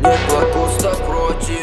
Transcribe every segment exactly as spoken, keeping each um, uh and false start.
Нет лакоста против.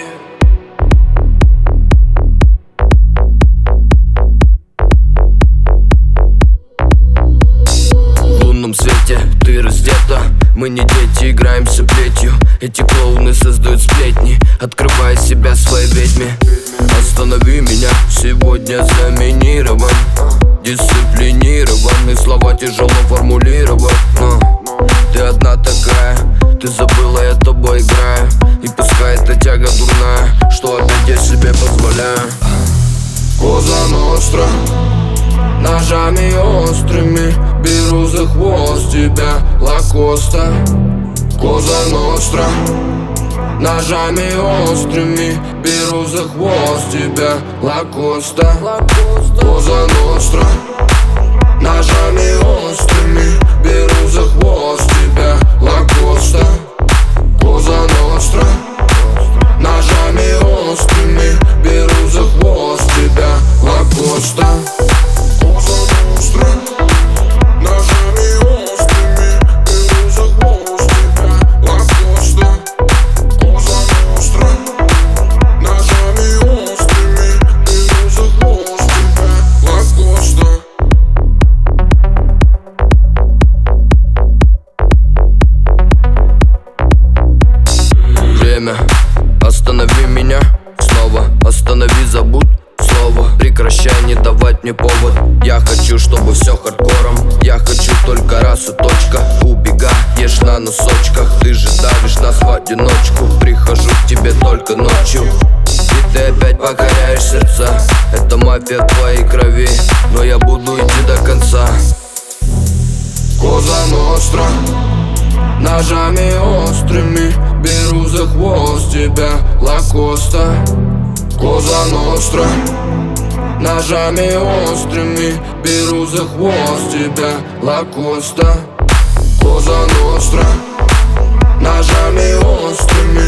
В лунном свете ты раздета, мы не дети, играемся плетью. Эти клоуны создают сплетни, открывая себя своей ведьме. Останови меня, сегодня заминирован, дисциплинированные слова тяжело формулировать, но ты одна такая, ты забыла, я тобой играю. И пускай эта тяга дурная, что опять я себе позволяю. Коза Ностра, ножами острыми беру за хвост тебя, Лакоста. Коза Ностра, ножами острыми беру за хвост тебя, Лакоста. Коза Ностра, ножами острыми беру за хвост тебя, Лакоста. Коза Ностра, ножами острыми беру за хвост тебя, Лакоста. Коза Ностра, ножами острыми беру за хвост тебя, Лакоста. Коза Ностра, ножами острыми беру за хвост тебя, Лакоста. Время, останови меня снова, останови, забудь слово. Прекращай не давать мне повод. Я хочу, чтобы все хардкором. Я хочу только раз и точка. Убегаешь на носочках, ты же давишь нас в одиночку. Прихожу к тебе только ночью, и ты опять покоряешь сердца. Это мафия твоей крови, но я буду идти до конца. Коза Ностра, ножами острыми беру за хвост тебя, Лакоста. Коза Ностра, ножами острыми беру за хвост тебя, Лакоста. Коза Ностра, ножами острыми